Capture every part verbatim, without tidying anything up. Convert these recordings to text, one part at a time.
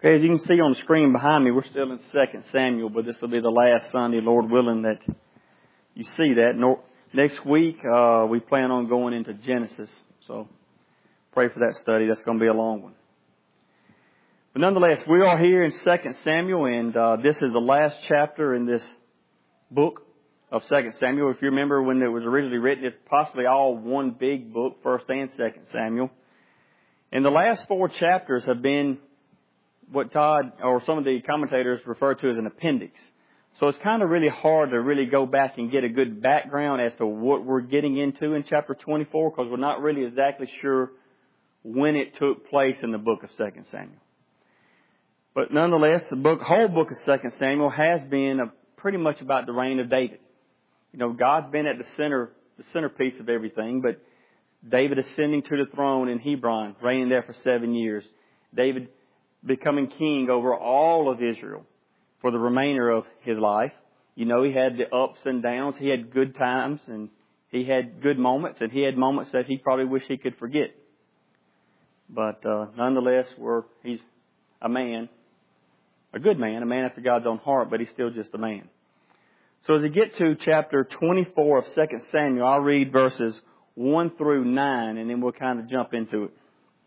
Okay, as you can see on the screen behind me, we're still in Second Samuel, but this will be the last Sunday, Lord willing, that you see that. No, next week, uh, we plan on going into Genesis, so pray for that study. That's going to be a long one. But nonetheless, we are here in Second Samuel, and uh, this is the last chapter in this book of Second Samuel. If you remember when it was originally written, it's possibly all one big book, First and Second Samuel. And the last four chapters have been what Todd or some of the commentators refer to as an appendix. So it's kind of really hard to really go back and get a good background as to what we're getting into in chapter twenty-four, because we're not really exactly sure when it took place in the book of Second Samuel. But nonetheless, the book, whole book of Second Samuel has been a, pretty much about the reign of David. You know, God's been at the center, the centerpiece of everything, but David ascending to the throne in Hebron, reigning there for seven years. David becoming king over all of Israel for the remainder of his life. You know, he had the ups and downs. He had good times and he had good moments, and he had moments that he probably wished he could forget. But uh, nonetheless, we're, he's a man, a good man, a man after God's own heart, but he's still just a man. So as we get to chapter twenty-four of Second Samuel, I'll read verses one through nine, and then we'll kind of jump into it.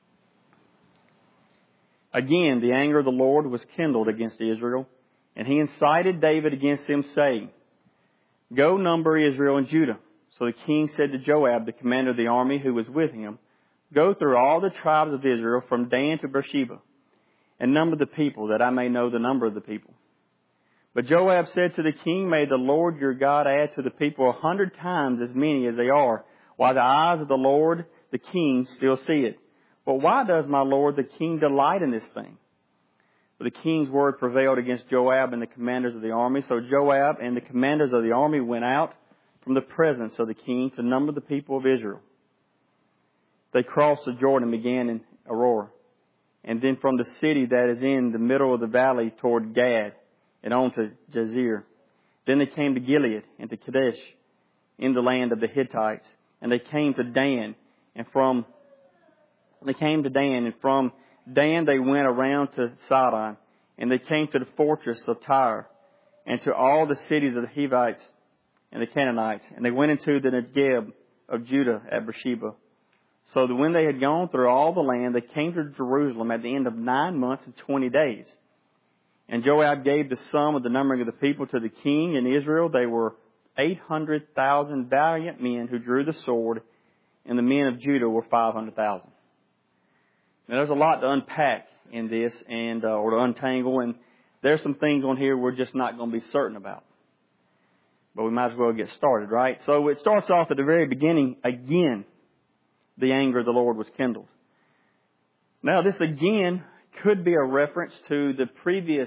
Again, the anger of the Lord was kindled against Israel, and he incited David against them, saying, Go number Israel and Judah. So the king said to Joab, the commander of the army who was with him, Go through all the tribes of Israel from Dan to Beersheba, and number the people, that I may know the number of the people. But Joab said to the king, May the Lord your God add to the people a hundred times as many as they are, while the eyes of the Lord the king still see it. But why does my lord the king delight in this thing? But the king's word prevailed against Joab and the commanders of the army. So Joab and the commanders of the army went out from the presence of the king to number the people of Israel. They crossed the Jordan and began in Aurora, and then from the city that is in the middle of the valley toward Gad and on to Jazer. Then they came to Gilead and to Kadesh in the land of the Hittites. And they came to Dan, and from They came to Dan, and from Dan they went around to Sidon, and they came to the fortress of Tyre, and to all the cities of the Hivites and the Canaanites, and they went into the Negeb of Judah at Beersheba. So that when they had gone through all the land, they came to Jerusalem at the end of nine months and twenty days. And Joab gave the sum of the numbering of the people to the king in Israel. They were eight hundred thousand valiant men who drew the sword, and the men of Judah were five hundred thousand. Now, there's a lot to unpack in this, and uh, or to untangle, and there's some things on here we're just not going to be certain about. But we might as well get started, right? So it starts off at the very beginning. Again, the anger of the Lord was kindled. Now, this again could be a reference to the previous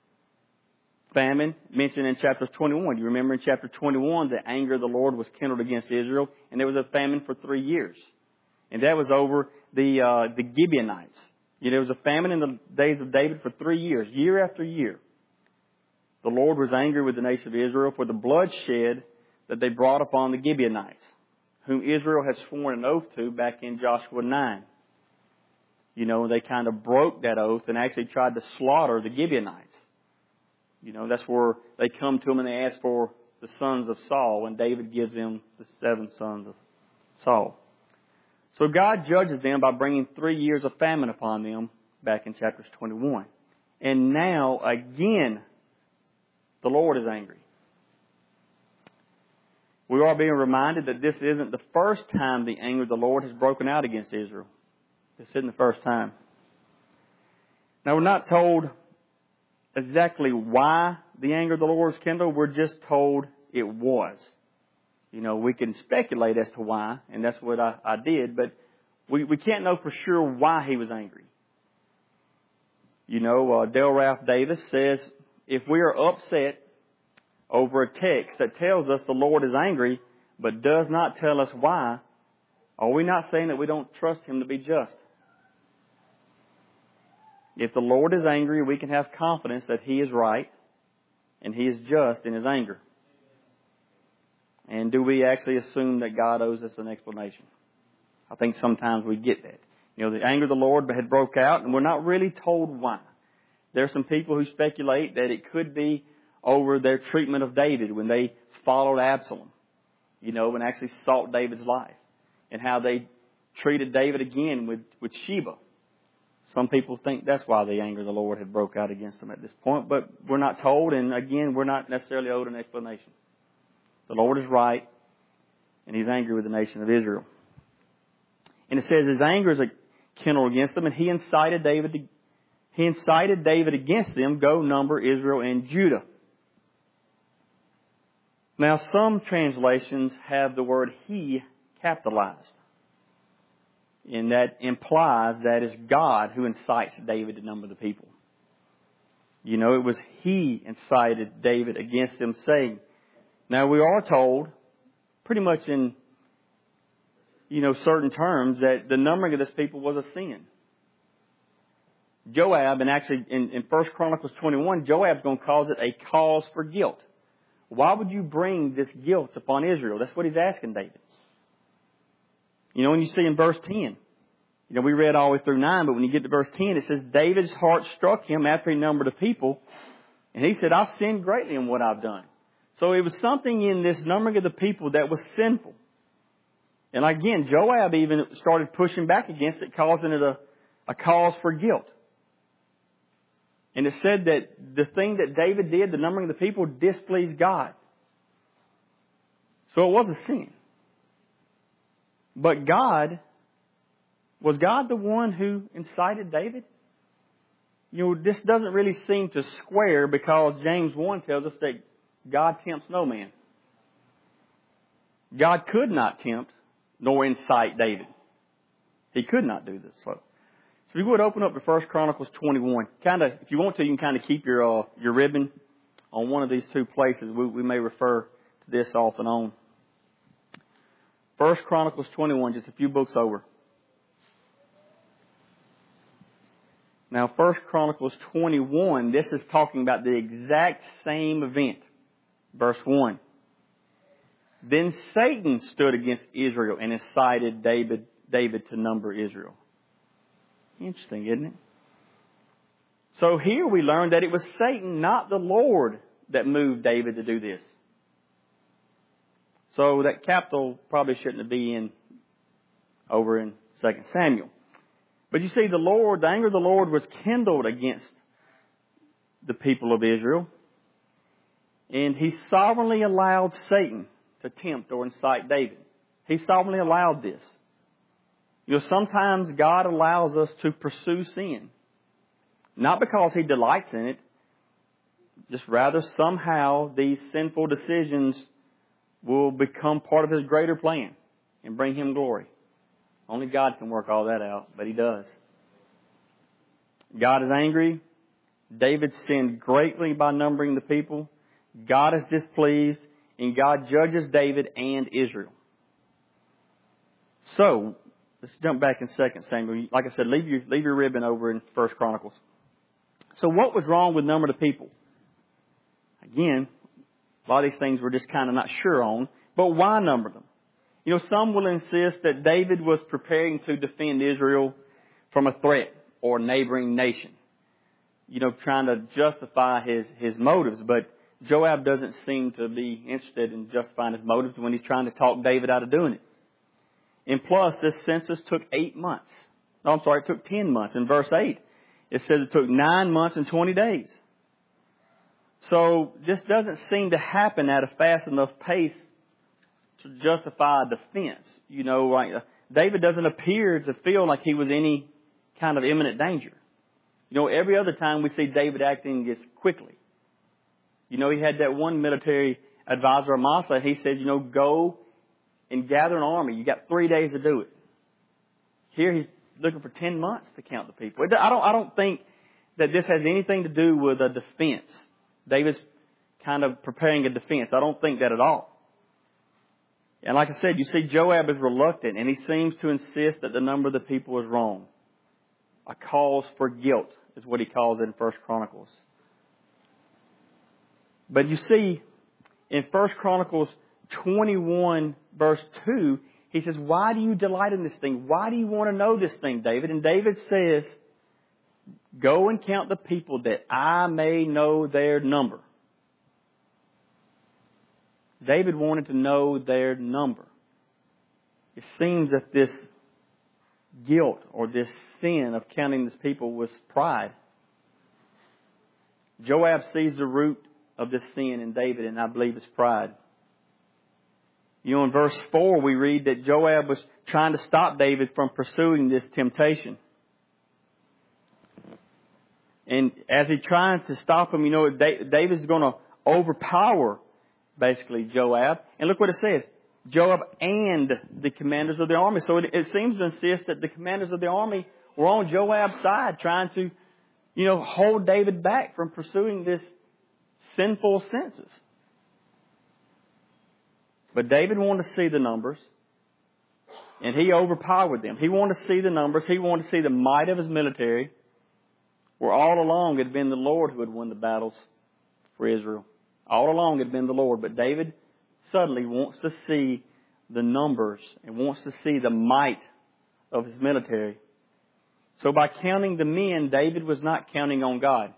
famine mentioned in chapter twenty-one. You remember in chapter twenty-one, the anger of the Lord was kindled against Israel, and there was a famine for three years. And that was over the uh, the Gibeonites. You know, there was a famine in the days of David for three years, year after year. The Lord was angry with the nation of Israel for the bloodshed that they brought upon the Gibeonites, whom Israel had sworn an oath to back in Joshua nine. You know, they kind of broke that oath and actually tried to slaughter the Gibeonites. You know, that's where they come to him and they ask for the sons of Saul, and David gives them the seven sons of Saul. So God judges them by bringing three years of famine upon them back in chapters twenty-one. And now, again, the Lord is angry. We are being reminded that this isn't the first time the anger of the Lord has broken out against Israel. This isn't the first time. Now, we're not told exactly why the anger of the Lord was kindled. We're just told it was. You know, we can speculate as to why, and that's what I, I did, but we, we can't know for sure why he was angry. You know, uh, Dale Ralph Davis says, if we are upset over a text that tells us the Lord is angry, but does not tell us why, are we not saying that we don't trust him to be just? If the Lord is angry, we can have confidence that he is right and he is just in his anger. And do we actually assume that God owes us an explanation? I think sometimes we get that. You know, the anger of the Lord had broke out, and we're not really told why. There are some people who speculate that it could be over their treatment of David when they followed Absalom, you know, and actually sought David's life, and how they treated David again with, with Sheba. Some people think that's why the anger of the Lord had broke out against them at this point, but we're not told, and again, we're not necessarily owed an explanation. The Lord is right, and He's angry with the nation of Israel. And it says His anger is kindled against them, and He incited David to, He incited David against them, go number Israel and Judah. Now, some translations have the word He capitalized. And that implies that it's God who incites David to number the people. You know, it was He incited David against them, saying. Now, we are told, pretty much in, you know, certain terms, that the numbering of this people was a sin. Joab, and actually in, in First Chronicles twenty-one, Joab's going to cause it a cause for guilt. Why would you bring this guilt upon Israel? That's what he's asking David. You know, when you see in verse ten, you know, we read all the way through nine, but when you get to verse ten, it says, David's heart struck him after he numbered the people, and he said, I've sinned greatly in what I've done. So it was something in this numbering of the people that was sinful. And again, Joab even started pushing back against it, causing it a, a cause for guilt. And it said that the thing that David did, the numbering of the people, displeased God. So it was a sin. But God, was God the one who incited David? You know, this doesn't really seem to square, because James one tells us that God tempts no man. God could not tempt nor incite David. He could not do this. So, so if you would open up to First Chronicles twenty-one. Kind of, if you want to, you can kind of keep your uh, your ribbon on one of these two places. We, we may refer to this off and on. First Chronicles twenty-one, just a few books over. Now, First Chronicles twenty-one, this is talking about the exact same event. Verse one. Then Satan stood against Israel and incited David, David to number Israel. Interesting, isn't it? So here we learn that it was Satan, not the Lord, that moved David to do this. So that capital probably shouldn't be in over in Second Samuel. But you see, the Lord, the anger of the Lord was kindled against the people of Israel. And He sovereignly allowed Satan to tempt or incite David. He sovereignly allowed this. You know, sometimes God allows us to pursue sin. Not because He delights in it. Just rather somehow these sinful decisions will become part of His greater plan and bring Him glory. Only God can work all that out, but He does. God is angry. David sinned greatly by numbering the people. God is displeased, and God judges David and Israel. So, let's jump back in Second Samuel. Like I said, leave your, leave your ribbon over in First Chronicles. So what was wrong with numbering the people? Again, a lot of these things we're just kind of not sure on. But why number them? You know, some will insist that David was preparing to defend Israel from a threat or neighboring nation. You know, trying to justify his, his motives. But Joab doesn't seem to be interested in justifying his motives when he's trying to talk David out of doing it. And plus, this census took eight months. No, I'm sorry, it took ten months. In verse eight, it says it took nine months and twenty days. So this doesn't seem to happen at a fast enough pace to justify a defense. You know, like uh, David doesn't appear to feel like he was any kind of imminent danger. You know, every other time we see David acting just quickly. You know, he had that one military advisor, Amasa. He said, you know, go and gather an army. You got three days to do it. Here he's looking for ten months to count the people. I don't, I don't think that this has anything to do with a defense. David's kind of preparing a defense. I don't think that at all. And like I said, you see Joab is reluctant, and he seems to insist that the number of the people is wrong. A cause for guilt is what he calls it in First Chronicles. But you see, in First Chronicles twenty-one, verse two, he says, why do you delight in this thing? Why do you want to know this thing, David? And David says, Go and count the people that I may know their number. David wanted to know their number. It seems that this guilt or this sin of counting these people was pride. Joab sees the root of this sin in David, and I believe it's pride. You know, in verse four we read that Joab was trying to stop David from pursuing this temptation. And as he tries to stop him, you know, David's going to overpower, basically, Joab. And look what it says. Joab and the commanders of the army. So it, it seems to insist that the commanders of the army were on Joab's side, trying to, you know, hold David back from pursuing this sinful senses. But David wanted to see the numbers, and he overpowered them. He wanted to see the numbers. He wanted to see the might of his military, where all along it had been the Lord who had won the battles for Israel. All along it had been the Lord. But David suddenly wants to see the numbers and wants to see the might of his military. So by counting the men, David was not counting on God.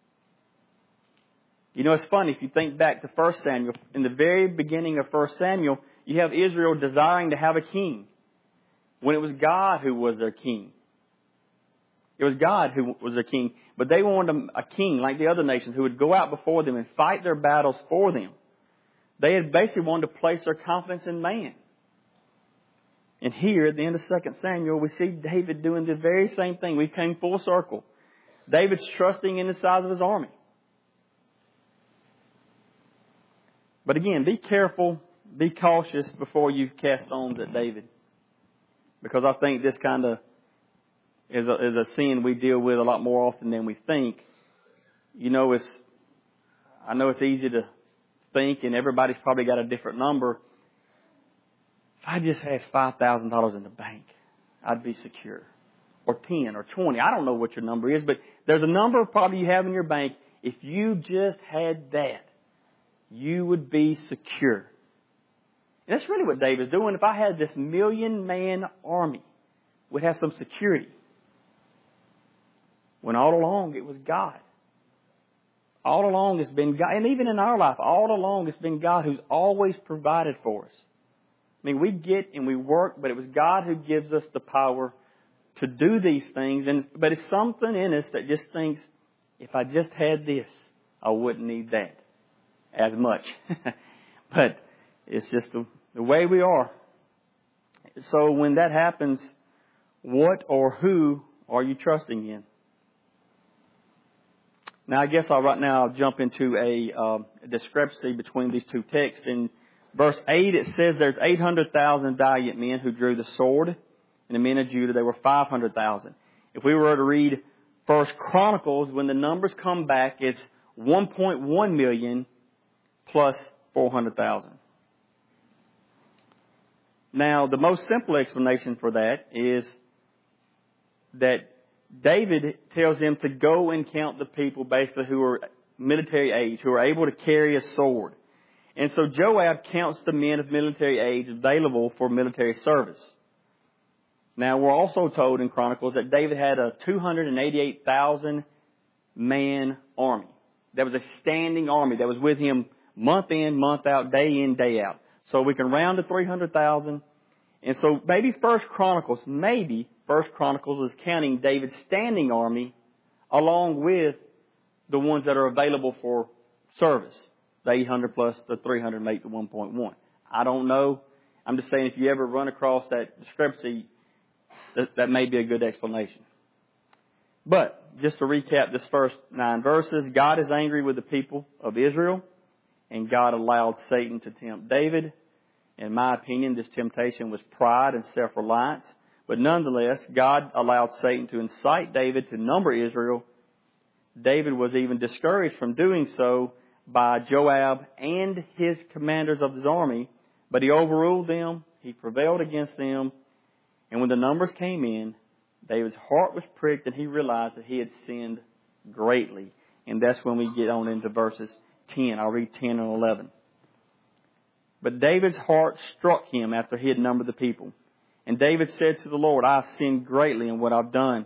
You know, it's funny, if you think back to First Samuel, in the very beginning of First Samuel, you have Israel desiring to have a king, when it was God who was their king. It was God who was their king, but they wanted a king like the other nations who would go out before them and fight their battles for them. They had basically wanted to place their confidence in man. And here, at the end of Second Samuel, we see David doing the very same thing. We came full circle. David's trusting in the size of his army. But again, be careful, be cautious before you cast stones at David. Because I think this kind of is a, is a sin we deal with a lot more often than we think. You know, it's, I know it's easy to think, and everybody's probably got a different number. If I just had five thousand dollars in the bank, I'd be secure. Or ten or twenty. I don't know what your number is, but there's a number probably you have in your bank. If you just had that, you would be secure. And that's really what David's doing. If I had this million man army, we'd have some security. When all along it was God. All along it's been God. And even in our life, all along it's been God who's always provided for us. I mean, we get and we work, but it was God who gives us the power to do these things. And but it's something in us that just thinks, if I just had this, I wouldn't need that as much. But it's just the, the way we are. So when that happens, what or who are you trusting in? Now, I guess I'll right now I'll jump into a uh, discrepancy between these two texts. In verse eight, it says there's eight hundred thousand valiant men who drew the sword. And the men of Judah, there were five hundred thousand. If we were to read First Chronicles, when the numbers come back, it's one point one million plus four hundred thousand. Now, the most simple explanation for that is that David tells them to go and count the people basically who are military age, who are able to carry a sword. And so Joab counts the men of military age available for military service. Now, we're also told in Chronicles that David had a two hundred eighty-eight thousand man army. That was a standing army that was with him month in, month out, day in, day out. So we can round to three hundred thousand. And so maybe First Chronicles, maybe First Chronicles is counting David's standing army along with the ones that are available for service. The eight hundred plus the three hundred make the one point one. I don't know. I'm just saying if you ever run across that discrepancy, that, that may be a good explanation. But just to recap this first nine verses, God is angry with the people of Israel, and God allowed Satan to tempt David. In my opinion, this temptation was pride and self-reliance. But nonetheless, God allowed Satan to incite David to number Israel. David was even discouraged from doing so by Joab and his commanders of his army. But he overruled them. He prevailed against them. And when the numbers came in, David's heart was pricked and he realized that he had sinned greatly. And that's when we get on into verses ten. I'll read ten and eleven. But David's heart struck him after he had numbered the people. And David said to the Lord, I have sinned greatly in what I've done.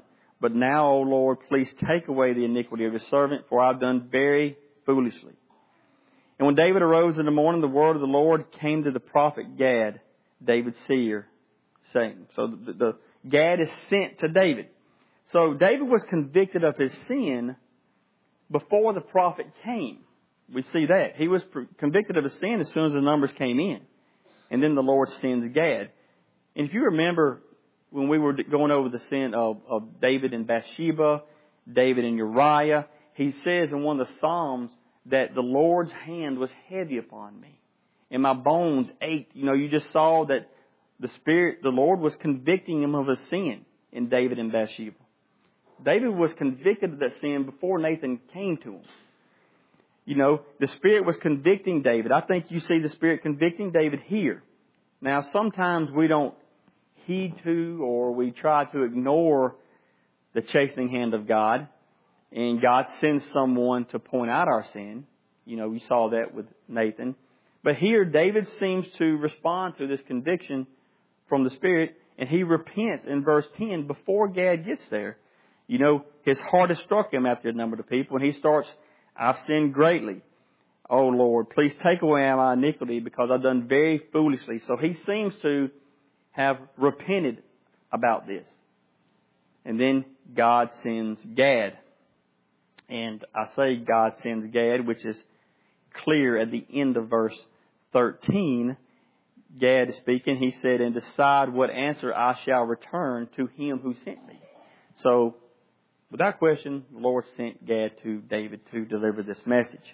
But now, O Lord, please take away the iniquity of your servant, for I've done very foolishly. And when David arose in the morning, the word of the Lord came to the prophet Gad, David's seer, saying, so the, the Gad is sent to David. So David was convicted of his sin before the prophet came. We see that. He was convicted of his sin as soon as the numbers came in. And then the Lord sends Gad. And if you remember when we were going over the sin of, of David and Bathsheba, David and Uriah, he says in one of the Psalms that the Lord's hand was heavy upon me and my bones ached. You know, you just saw that the Spirit, the Lord was convicting him of his sin in David and Bathsheba. David was convicted of that sin before Nathan came to him. You know, the Spirit was convicting David. I think you see the Spirit convicting David here. Now, sometimes we don't heed to or we try to ignore the chastening hand of God. And God sends someone to point out our sin. You know, we saw that with Nathan. But here, David seems to respond to this conviction from the Spirit. And he repents in verse ten before Gad gets there. You know, his heart has struck him after a number of people. And he starts, I've sinned greatly. Oh, Lord, please take away my iniquity because I've done very foolishly. So he seems to have repented about this. And then God sends Gad. And I say God sends Gad, which is clear at the end of verse thirteen. Gad is speaking. He said, and decide what answer I shall return to him who sent me. So, without question, the Lord sent Gad to David to deliver this message.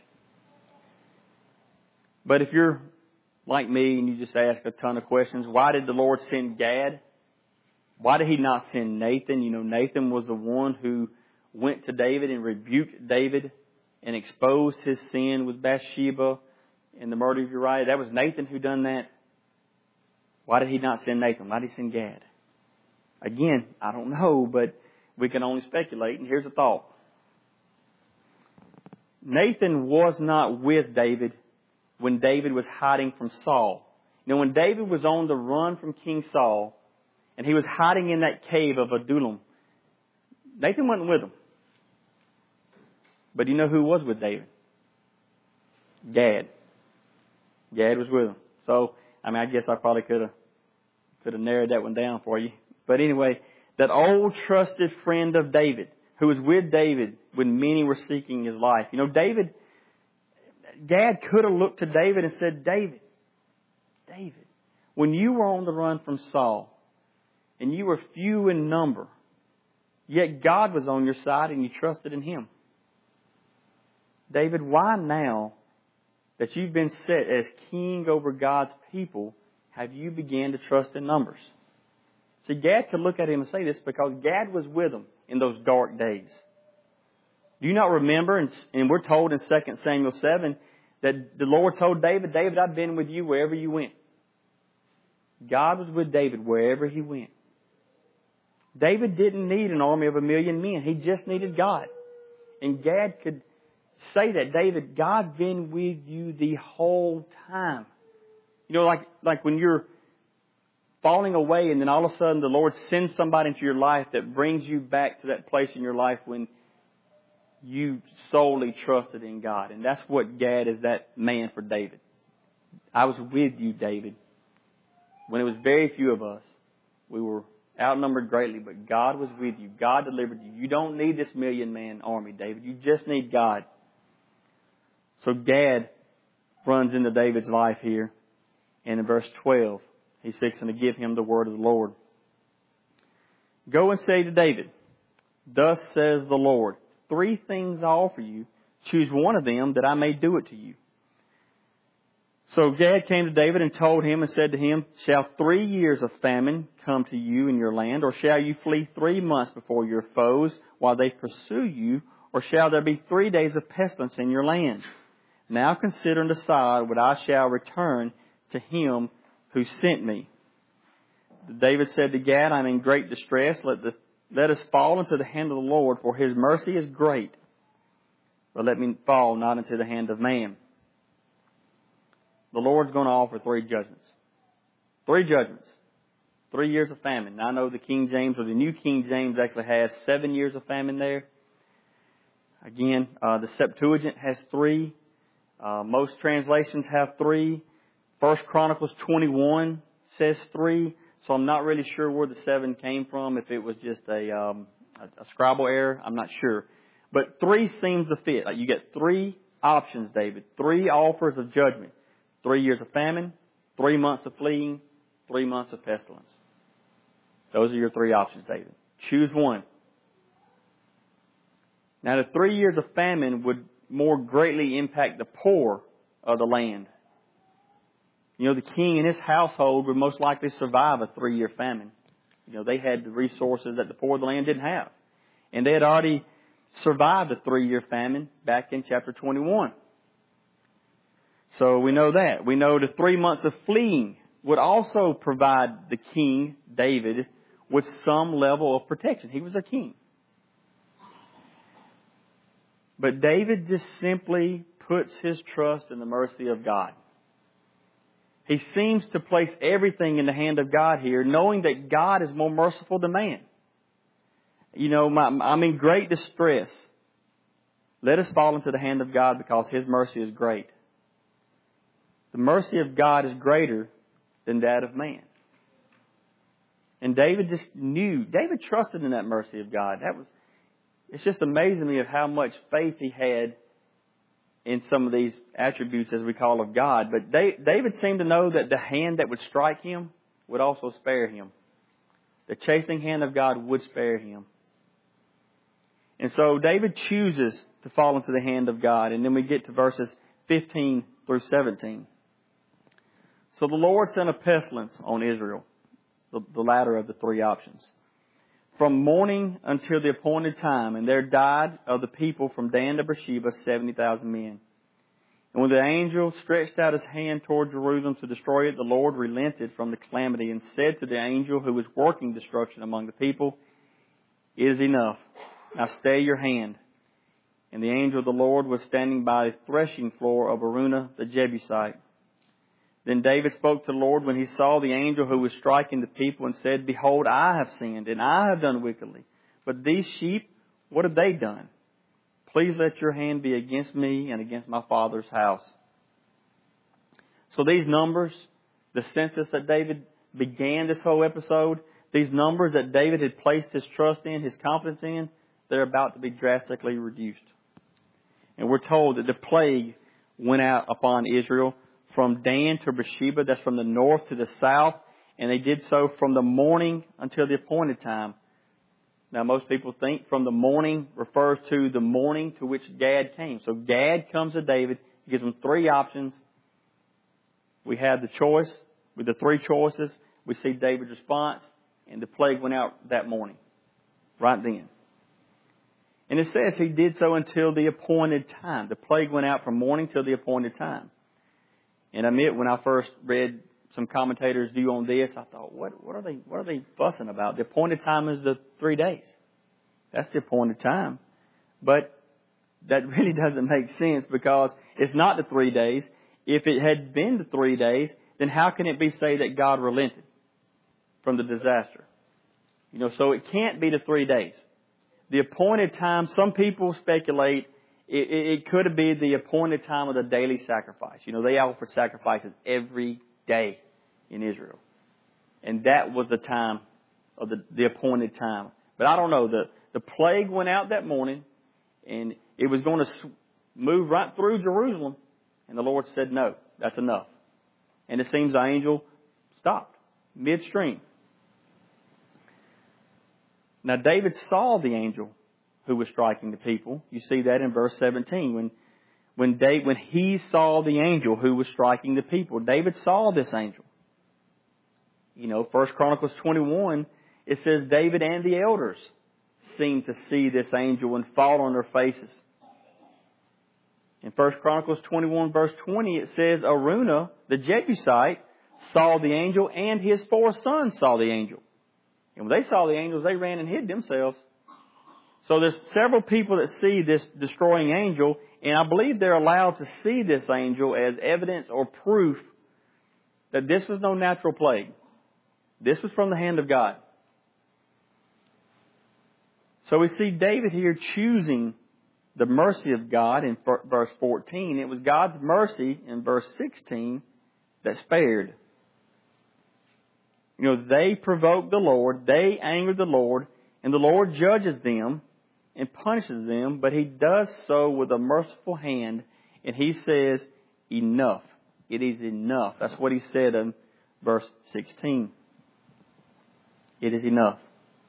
But if you're like me and you just ask a ton of questions, why did the Lord send Gad? Why did He not send Nathan? You know, Nathan was the one who went to David and rebuked David and exposed his sin with Bathsheba and the murder of Uriah. That was Nathan who done that. Why did He not send Nathan? Why did He send Gad? Again, I don't know, but we can only speculate. And here's a thought. Nathan was not with David when David was hiding from Saul. You know, when David was on the run from King Saul and he was hiding in that cave of Adullam, Nathan wasn't with him. But you know who was with David? Gad. Gad was with him. So, I mean, I guess I probably could have could have narrowed that one down for you. But anyway, that old trusted friend of David, who was with David when many were seeking his life. You know, David, Gad could have looked to David and said, David, David, when you were on the run from Saul and you were few in number, yet God was on your side and you trusted in Him. David, why now that you've been set as king over God's people, have you began to trust in numbers? See, Gad could look at him and say this because Gad was with him in those dark days. Do you not remember, and, and we're told in Second Samuel seven, that the Lord told David, David, I've been with you wherever you went. God was with David wherever he went. David didn't need an army of a million men. He just needed God. And Gad could say that, David, God's been with you the whole time. You know, like, like when you're falling away and then all of a sudden the Lord sends somebody into your life that brings you back to that place in your life when you solely trusted in God. And that's what Gad is, that man for David. I was with you, David, when it was very few of us. We were outnumbered greatly, but God was with you. God delivered you. You don't need this million man army, David. You just need God. So Gad runs into David's life here. And in verse twelve, he's fixing to give him the word of the Lord. Go and say to David, thus says the Lord, three things I offer you. Choose one of them that I may do it to you. So Gad came to David and told him and said to him, shall three years of famine come to you in your land, or shall you flee three months before your foes while they pursue you, or shall there be three days of pestilence in your land? Now consider and decide what I shall return to him who sent me. David said to Gad, I'm in great distress. Let the, let us fall into the hand of the Lord, for His mercy is great. But let me fall not into the hand of man. The Lord's going to offer three judgments. Three judgments. Three years of famine. Now, I know the King James or the New King James actually has seven years of famine there. Again, uh, the Septuagint has three. Uh, most translations have three. First Chronicles twenty-one says three. So I'm not really sure where the seven came from. If it was just a, um, a, a scribal error, I'm not sure. But three seems to fit. Like you get three options, David. Three offers of judgment. Three years of famine, three months of fleeing, three months of pestilence. Those are your three options, David. Choose one. Now, the three years of famine would more greatly impact the poor of the land. You know, the king and his household would most likely survive a three-year famine. You know, they had the resources that the poor of the land didn't have. And they had already survived a three-year famine back in chapter twenty-one. So we know that. We know the three months of fleeing would also provide the king, David, with some level of protection. He was a king. But David just simply puts his trust in the mercy of God. He seems to place everything in the hand of God here, knowing that God is more merciful than man. You know, my, I'm in great distress. Let us fall into the hand of God because His mercy is great. The mercy of God is greater than that of man. And David just knew, David trusted in that mercy of God. That was, it's just amazing to me of how much faith he had in some of these attributes, as we call, of God. But David seemed to know that the hand that would strike him would also spare him. The chastening hand of God would spare him. And so David chooses to fall into the hand of God. And then we get to verses fifteen through seventeen. So the Lord sent a pestilence on Israel, the, the latter of the three options, from morning until the appointed time, and there died of the people from Dan to Beersheba seventy thousand men. And when the angel stretched out his hand toward Jerusalem to destroy it, the Lord relented from the calamity and said to the angel who was working destruction among the people, "It is enough. Now stay your hand." And the angel of the Lord was standing by the threshing floor of Araunah the Jebusite. Then David spoke to the Lord when he saw the angel who was striking the people and said, "Behold, I have sinned, and I have done wickedly. But these sheep, what have they done? Please let your hand be against me and against my father's house." So these numbers, the census that David began this whole episode, these numbers that David had placed his trust in, his confidence in, they're about to be drastically reduced. And we're told that the plague went out upon Israel from Dan to Beersheba, that's from the north to the south, and they did so from the morning until the appointed time. Now, most people think from the morning refers to the morning to which Gad came. So Gad comes to David, he gives him three options. We have the choice, with the three choices, we see David's response, and the plague went out that morning, right then. And it says he did so until the appointed time. The plague went out from morning till the appointed time. And I admit, when I first read some commentators' view on this, I thought, what, what are they, what are they fussing about? The appointed time is the three days. That's the appointed time. But that really doesn't make sense because it's not the three days. If it had been the three days, then how can it be say that God relented from the disaster? You know, so it can't be the three days. The appointed time, some people speculate it, it, it could be the appointed time of the daily sacrifice. You know, they offered sacrifices every day in Israel. And that was the time of the, the appointed time. But I don't know. The, the plague went out that morning and it was going to move right through Jerusalem. And the Lord said, "No, that's enough." And it seems the angel stopped midstream. Now, David saw the angel who was striking the people. You see that in verse seventeen. When, when, David, when he saw the angel who was striking the people, David saw this angel. You know, First Chronicles twenty-one, it says David and the elders seemed to see this angel and fall on their faces. In First Chronicles twenty-one, verse twenty, it says Araunah, the Jebusite, saw the angel and his four sons saw the angel. And when they saw the angels, they ran and hid themselves. So there's several people that see this destroying angel, and I believe they're allowed to see this angel as evidence or proof that this was no natural plague. This was from the hand of God. So we see David here choosing the mercy of God in verse fourteen. It was God's mercy in verse sixteen that spared. You know, they provoked the Lord, they angered the Lord, and the Lord judges them and punishes them, but He does so with a merciful hand, and He says, enough. It is enough. That's what He said in verse sixteen. It is enough.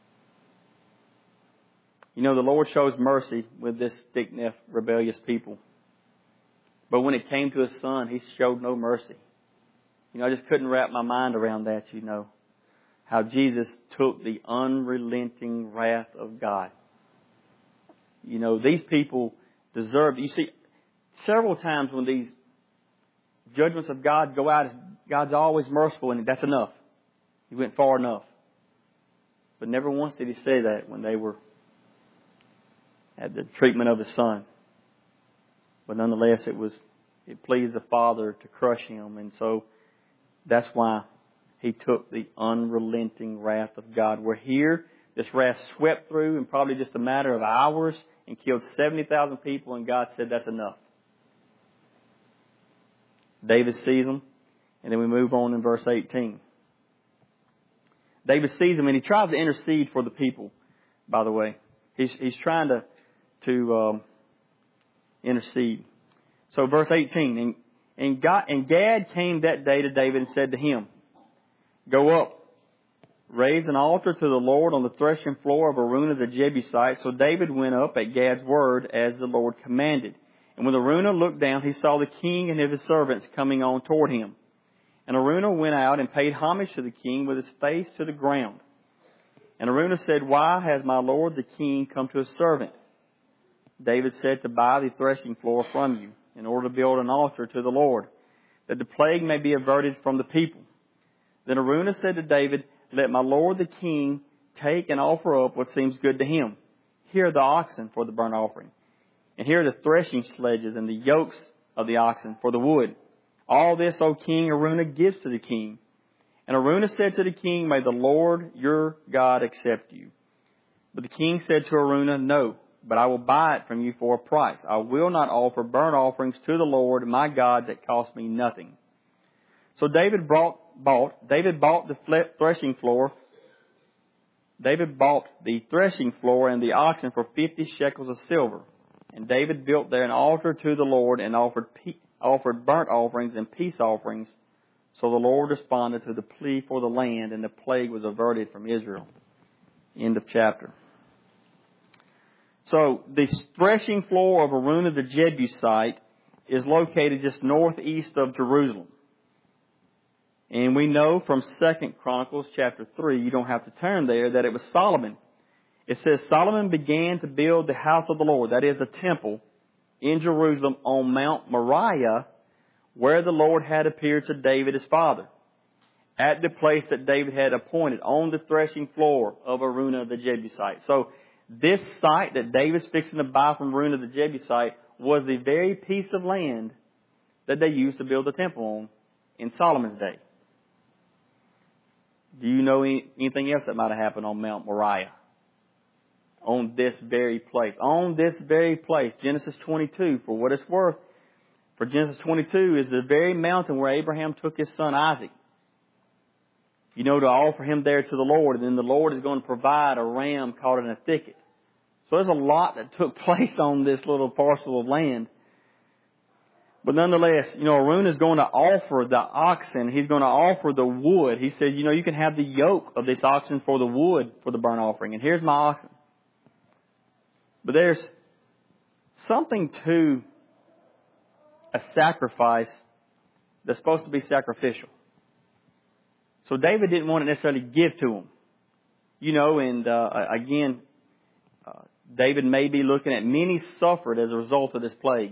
You know, the Lord shows mercy with this stiff-necked, rebellious people. But when it came to His Son, He showed no mercy. You know, I just couldn't wrap my mind around that, you know. How Jesus took the unrelenting wrath of God. You know, these people deserve, you see, several times when these judgments of God go out, God's always merciful, and that's enough. He went far enough. But never once did He say that when they were at the treatment of His Son. But nonetheless, it was, it pleased the Father to crush Him. And so that's why He took the unrelenting wrath of God. We're here. This wrath swept through in probably just a matter of hours and killed seventy thousand people, and God said that's enough. David sees them, and then we move on in verse eighteen. David sees them, and he tries to intercede for the people, by the way. He's, he's trying to, to um, intercede. So verse eighteen, and, and, God, and Gad came that day to David and said to him, go up, raise an altar to the Lord on the threshing floor of Araunah the Jebusite. So David went up at Gad's word as the Lord commanded. And when Araunah looked down, he saw the king and his servants coming on toward him. And Araunah went out and paid homage to the king with his face to the ground. And Araunah said, why has my lord the king come to his servant? David said, to buy the threshing floor from you, in order to build an altar to the Lord, that the plague may be averted from the people. Then Araunah said to David, let my lord the king take and offer up what seems good to him. Here are the oxen for the burnt offering. And here are the threshing sledges and the yokes of the oxen for the wood. All this, O king, Araunah gives to the king. And Araunah said to the king, may the Lord your God accept you. But the king said to Araunah, no, but I will buy it from you for a price. I will not offer burnt offerings to the Lord my God that cost me nothing. So David brought, bought, David bought the threshing floor. David bought the threshing floor and the oxen for fifty shekels of silver. And David built there an altar to the Lord and offered offered burnt offerings and peace offerings. So the Lord responded to the plea for the land, and the plague was averted from Israel. End of chapter. So the threshing floor of Araunah the Jebusite is located just northeast of Jerusalem. And we know from Second Chronicles chapter three, you don't have to turn there, that it was Solomon. It says Solomon began to build the house of the Lord, that is the temple, in Jerusalem on Mount Moriah, where the Lord had appeared to David his father, at the place that David had appointed, on the threshing floor of Araunah the Jebusite. So this site that David's fixing to buy from Araunah the Jebusite was the very piece of land that they used to build the temple on in Solomon's day. Do you know any, anything else that might have happened on Mount Moriah? On this very place. On this very place. Genesis twenty-two, for what it's worth. For Genesis twenty-two is the very mountain where Abraham took his son Isaac. You know, to offer him there to the Lord. And then the Lord is going to provide a ram caught in a thicket. So there's a lot that took place on this little parcel of land. But nonetheless, you know, Araunah is going to offer the oxen. He's going to offer the wood. He says, you know, you can have the yoke of this oxen for the wood for the burnt offering. And here's my oxen. But there's something to a sacrifice that's supposed to be sacrificial. So David didn't want to necessarily give to him. You know, and uh, again, uh, David may be looking at many suffered as a result of this plague.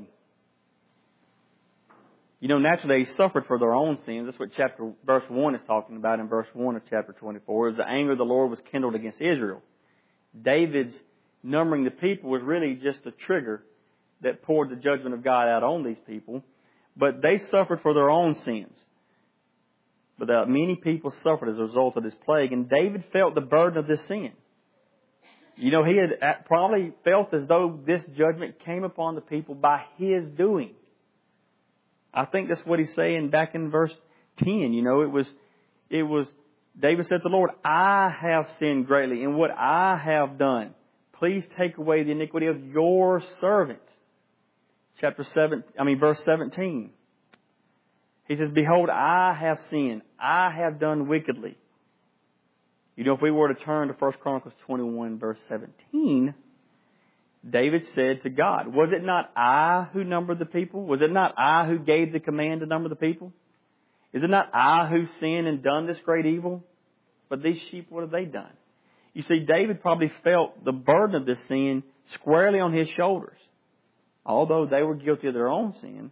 You know, naturally they suffered for their own sins. That's what chapter verse one is talking about in verse one of chapter twenty-four. Is the anger of the Lord was kindled against Israel. David's numbering the people was really just a trigger that poured the judgment of God out on these people. But they suffered for their own sins. but that many people suffered as a result of this plague. And David felt the burden of this sin. You know, he had probably felt as though this judgment came upon the people by his doing. I think that's what he's saying back in verse ten. You know, it was, it was, David said to the Lord, I have sinned greatly in what I have done. Please take away the iniquity of your servant. Chapter seven, I mean verse seventeen. He says, behold, I have sinned. I have done wickedly. You know, if we were to turn to First Chronicles twenty-one, verse seventeen, David said to God, was it not I who numbered the people? Was it not I who gave the command to number the people? Is it not I who sinned and done this great evil? But these sheep, what have they done? You see, David probably felt the burden of this sin squarely on his shoulders. Although they were guilty of their own sin.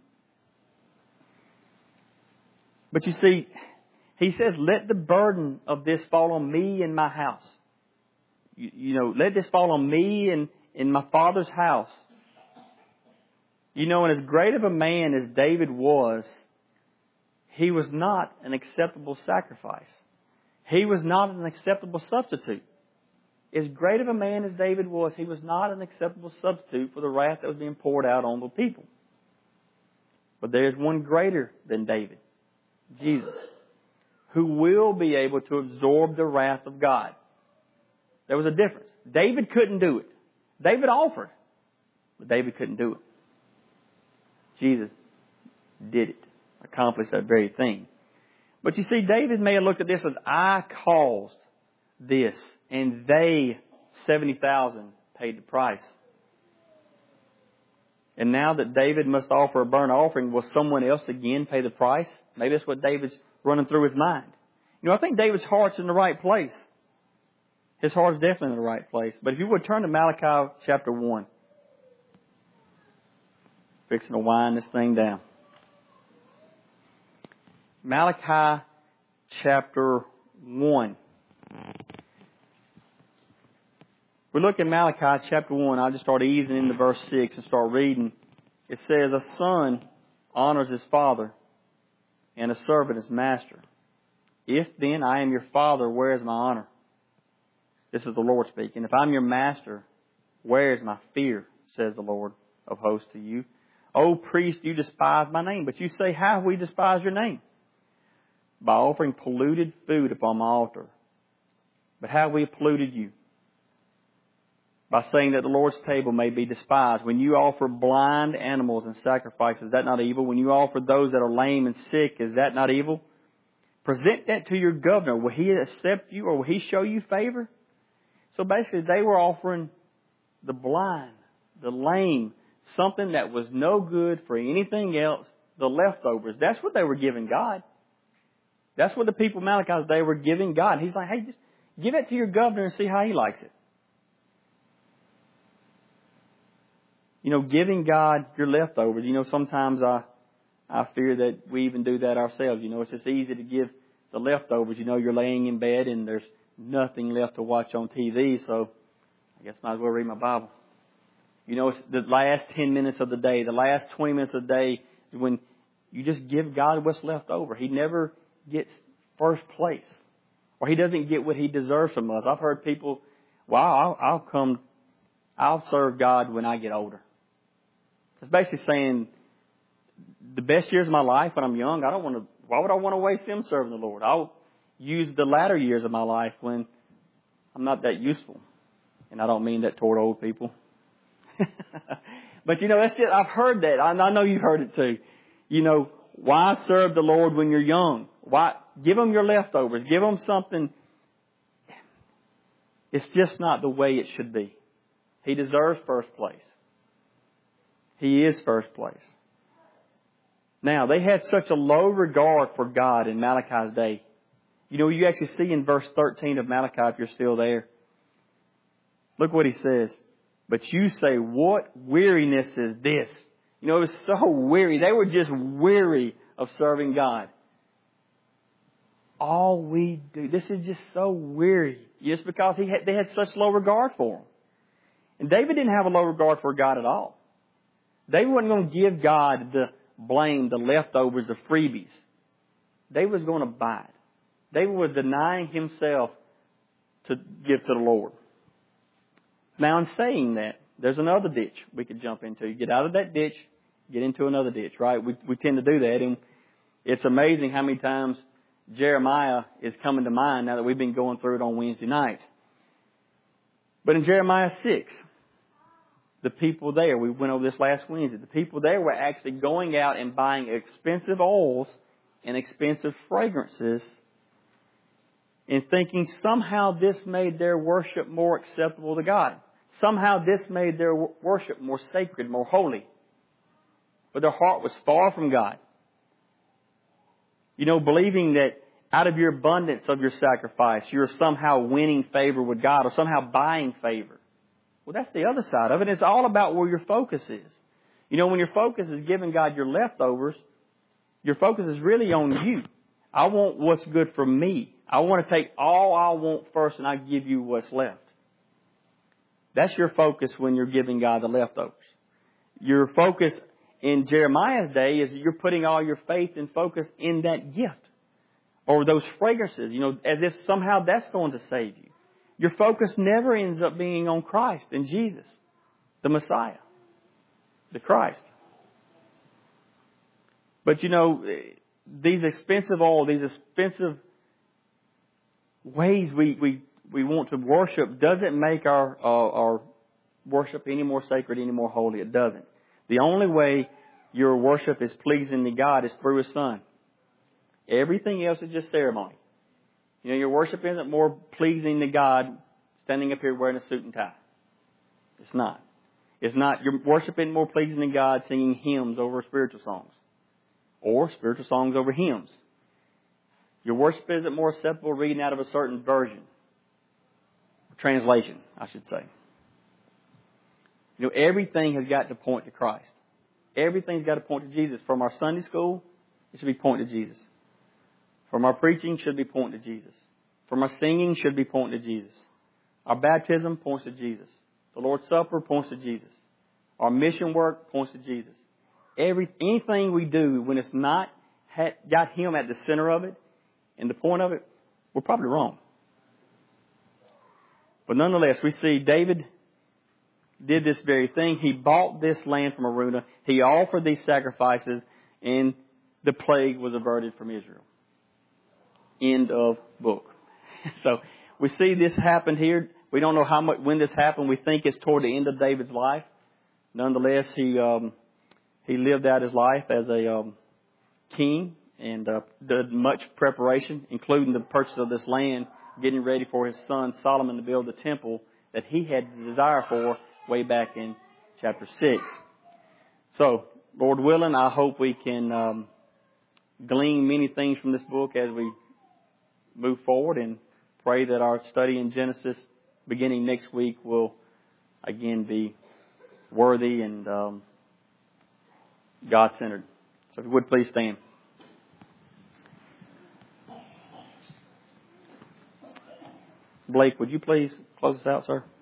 But you see, he says, let the burden of this fall on me and my house. You, you know, let this fall on me and in my father's house. You know, and as great of a man as David was, he was not an acceptable sacrifice. He was not an acceptable substitute. As great of a man as David was, he was not an acceptable substitute for the wrath that was being poured out on the people. But there's one greater than David, Jesus, who will be able to absorb the wrath of God. There was a difference. David couldn't do it. David offered, but David couldn't do it. Jesus did it, accomplished that very thing. But you see, David may have looked at this as, I caused this, and they, seventy thousand, paid the price. And now that David must offer a burnt offering, will someone else again pay the price? Maybe that's what David's running through his mind. You know, I think David's heart's in the right place. His heart's definitely in the right place. But if you would turn to Malachi chapter one. Fixing to wind this thing down. Malachi chapter one. We look at Malachi chapter one. I'll just start easing into verse six and start reading. It says, a son honors his father, and a servant his master. If then I am your father, where is my honor? This is the Lord speaking. If I'm your master, where is my fear? Says the Lord of hosts to you. O priest, you despise my name. But you say, how have we despised your name? By offering polluted food upon my altar. But how have we polluted you? By saying that the Lord's table may be despised. When you offer blind animals and sacrifice, is that not evil? When you offer those that are lame and sick, is that not evil? Present that to your governor. Will he accept you or will he show you favor? So basically they were offering the blind, the lame, something that was no good for anything else, the leftovers. That's what they were giving God. That's what the people of Malachi's day were giving God. He's like, hey, just give it to your governor and see how he likes it. You know, giving God your leftovers. You know, sometimes I, I fear that we even do that ourselves. You know, it's just easy to give the leftovers. You know, you're laying in bed and there's nothing left to watch on T V, so I guess I might as well read my Bible. You know, it's the last ten minutes of the day, the last twenty minutes of the day is when you just give God what's left over. He never gets first place, or he doesn't get what he deserves from us. I've heard people, well, I'll, I'll come, I'll serve God when I get older. It's basically saying the best years of my life when I'm young, I don't want to, why would I want to waste them serving the Lord? I'll use the latter years of my life when I'm not that useful. And I don't mean that toward old people. But you know, that's it. I've heard that. I, I know you've heard it too. You know, why serve the Lord when you're young? Why give them your leftovers? Give them something. It's just not the way it should be. He deserves first place. He is first place. Now, they had such a low regard for God in Malachi's day. You know, you actually see in verse thirteen of Malachi, if you're still there. Look what he says. But you say, what weariness is this? You know, it was so weary. They were just weary of serving God. All we do, this is just so weary. Just because he had, they had such low regard for him. And David didn't have a low regard for God at all. They weren't going to give God the blame, the leftovers, the freebies. They was going to buy it. David was denying himself to give to the Lord. Now, in saying that, there's another ditch we could jump into. You get out of that ditch, get into another ditch, right? We we tend to do that, and it's amazing how many times Jeremiah is coming to mind now that we've been going through it on Wednesday nights. But in Jeremiah six, the people there, we went over this last Wednesday, the people there were actually going out and buying expensive oils and expensive fragrances and thinking somehow this made their worship more acceptable to God. Somehow this made their worship more sacred, more holy. But their heart was far from God. You know, believing that out of your abundance of your sacrifice, you're somehow winning favor with God or somehow buying favor. Well, that's the other side of it. It's all about where your focus is. You know, when your focus is giving God your leftovers, your focus is really on you. I want what's good for me. I want to take all I want first and I give you what's left. That's your focus when you're giving God the leftovers. Your focus in Jeremiah's day is you're putting all your faith and focus in that gift or those fragrances, you know, as if somehow that's going to save you. Your focus never ends up being on Christ and Jesus, the Messiah, the Christ. But you know, these expensive oil, these expensive ways we, we, we want to worship doesn't make our, uh, our worship any more sacred, any more holy. It doesn't. The only way your worship is pleasing to God is through His Son. Everything else is just ceremony. You know, your worship isn't more pleasing to God standing up here wearing a suit and tie. It's not. It's not. Your worship isn't more pleasing to God singing hymns over spiritual songs or spiritual songs over hymns. Your worship isn't more acceptable reading out of a certain version, translation, I should say. You know, everything has got to point to Christ. Everything's got to point to Jesus. From our Sunday school, it should be pointing to Jesus. From our preaching, should be pointing to Jesus. From our singing, should be pointing to Jesus. Our baptism points to Jesus. The Lord's Supper points to Jesus. Our mission work points to Jesus. Every anything we do, when it's not had, got Him at the center of it and the point of it, we're probably wrong. But nonetheless, we see David did this very thing. He bought this land from Araunah. He offered these sacrifices, and the plague was averted from Israel. End of book. So we see this happened here. We don't know how much when this happened. We think it's toward the end of David's life. Nonetheless, he um, he lived out his life as a um, king and uh, did much preparation, including the purchase of this land, getting ready for his son Solomon to build the temple that he had the desire for way back in chapter six. So, Lord willing, I hope we can um, glean many things from this book as we move forward, and pray that our study in Genesis beginning next week will again be worthy and um, God-centered. So if you would please stand. Blake, would you please close us out, sir?